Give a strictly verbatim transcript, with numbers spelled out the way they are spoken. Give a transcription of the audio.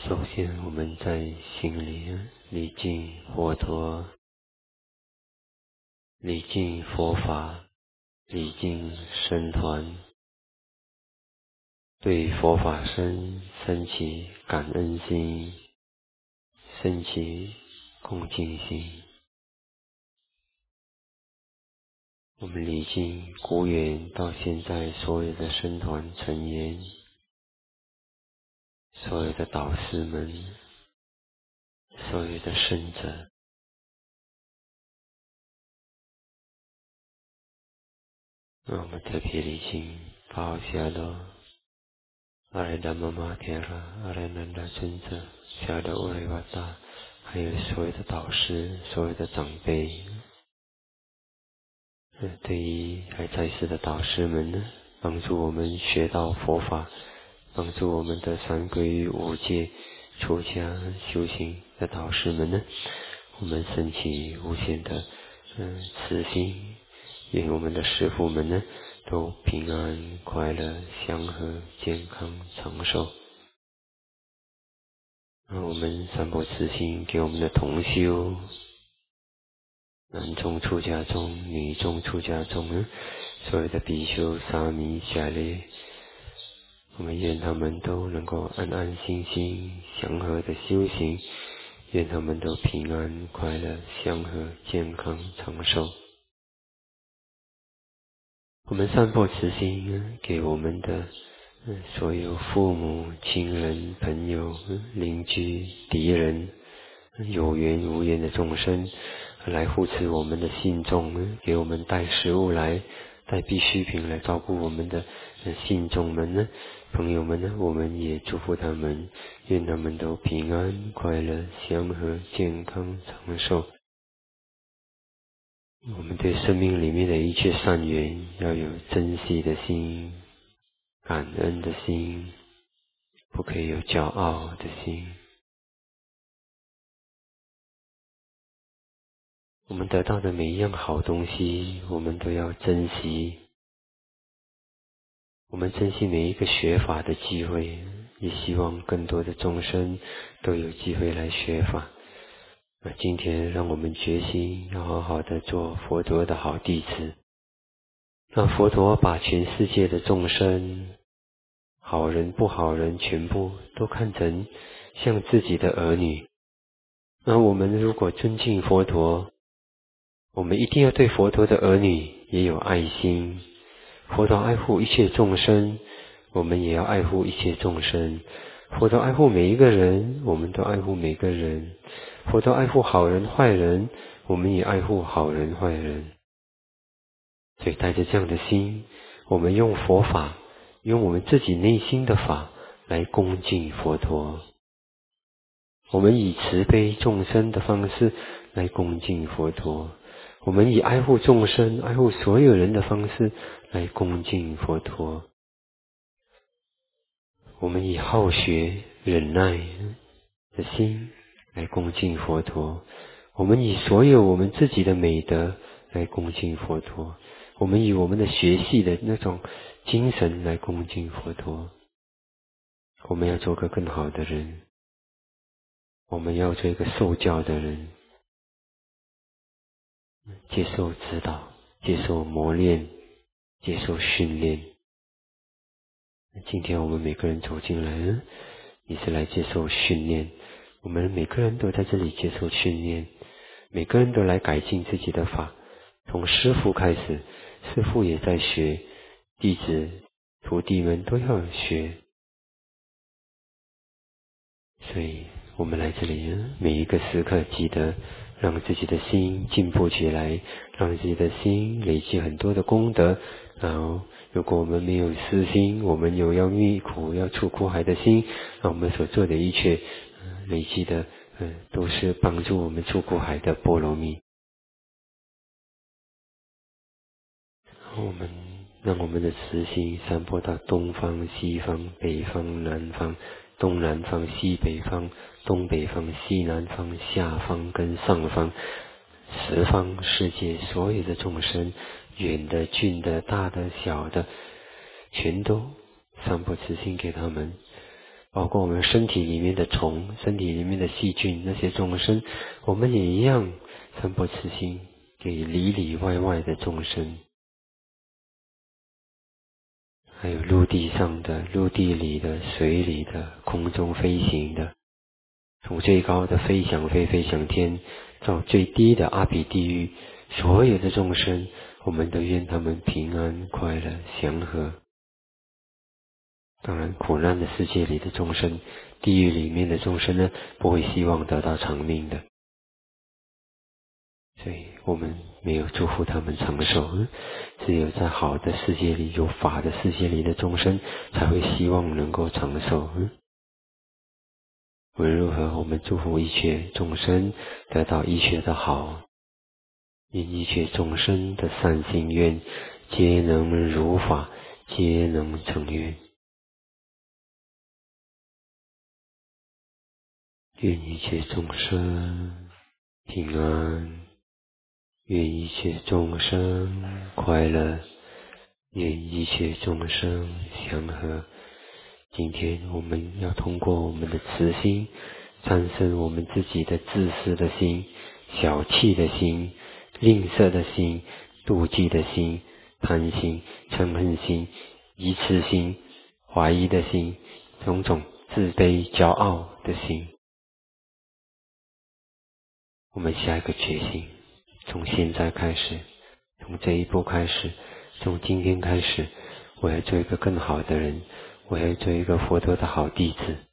首先，我们在心里礼敬佛陀，礼敬佛法，礼敬僧团，对佛法僧升起感恩心，升起恭敬心。我们礼敬古远到现在所有的僧团成员，所有的导师们，所有的圣者。那我们特别礼敬巴夏罗、阿赖达玛玛提拉、阿赖南达尊者、夏的乌雷瓦达，还有所有的导师、所有的长辈。对于还在世的导师们呢，帮助我们学到佛法，帮助我们的三皈五戒、出家修行的导师们呢，我们升起无限的嗯慈心，愿我们的师父们呢都平安快乐、祥和、健康、长寿。让我们散播慈心给我们的同修，男众出家众、女众出家众呢，所有的比丘、沙弥、迦叶，我们愿他们都能够安安心心、祥和的修行，愿他们都平安、快乐、祥和、健康、长寿。我们散播慈心给我们的所有父母、亲人、朋友、邻居、敌人、有缘无缘的众生，来护持我们的信众，给我们带食物来，带必需品来照顾我们的信众们呢，朋友们呢，我们也祝福他们，愿他们都平安、快乐、祥和、健康、长寿。我们对生命里面的一切善缘要有珍惜的心、感恩的心，不可以有骄傲的心。我们得到的每一样好东西，我们都要珍惜。我们珍惜每一个学法的机会，也希望更多的众生都有机会来学法。那今天让我们决心要好好的做佛陀的好弟子，让佛陀把全世界的众生，好人不好人，全部都看成像自己的儿女。那我们如果尊敬佛陀，我们一定要对佛陀的儿女也有爱心。佛陀爱护一切众生，我们也要爱护一切众生。佛陀爱护每一个人，我们都爱护每个人。佛陀爱护好人坏人，我们也爱护好人坏人。所以带着这样的心，我们用佛法，用我们自己内心的法来恭敬佛陀。我们以慈悲众生的方式来恭敬佛陀，我们以爱护众生、爱护所有人的方式来恭敬佛陀，我们以好学、忍耐的心来恭敬佛陀，我们以所有我们自己的美德来恭敬佛陀，我们以我们的学习的那种精神来恭敬佛陀。我们要做个更好的人，我们要做一个受教的人，接受指导，接受磨练，接受训练。今天我们每个人走进来，也是来接受训练。我们每个人都在这里接受训练，每个人都来改进自己的法。从师父开始，师父也在学，弟子、徒弟们都要学。所以我们来这里，每一个时刻记得让自己的心进步起来，让自己的心累积很多的功德。然后如果我们没有私心，我们有要灭苦、要出苦海的心，那我们所做的一切、呃、累积的、呃、都是帮助我们出苦海的波罗蜜。我们让我们的慈心散播到东方、西方、北方、南方、东南方、西北方、东北方、西南方、下方跟上方，十方世界所有的众生，远的、近的、大的、小的，全都散播慈心给他们。 包括我们身体里面的虫、身体里面的细菌，那些众生，我们也一样三不慈心给里里外外的众生，还有陆地上的、陆地里的、水里的、空中飞行的，从最高的飞翔飞飞翔天，到最低的阿鼻地狱，所有的众生，我们都愿他们平安、快乐、祥和。当然，苦难的世界里的众生，地狱里面的众生呢，不会希望得到长命的，所以我们没有祝福他们长寿。只有在好的世界里、有法的世界里的众生，才会希望能够长寿。无论如何，我们祝福一切众生得到一切的好，愿一切众生的善心愿，皆能如法，皆能成愿。愿一切众生平安，愿一切众生快乐，愿一切众生祥和。今天我们要通过我们的慈心，战胜我们自己的自私的心、小气的心、吝啬的心、妒忌的心、贪心、嗔恨心、疑痴心、怀疑的心，种种自卑、骄傲的心。我们下一个决心，从现在开始，从这一步开始，从今天开始，我要做一个更好的人，我要做一个佛陀的好弟子。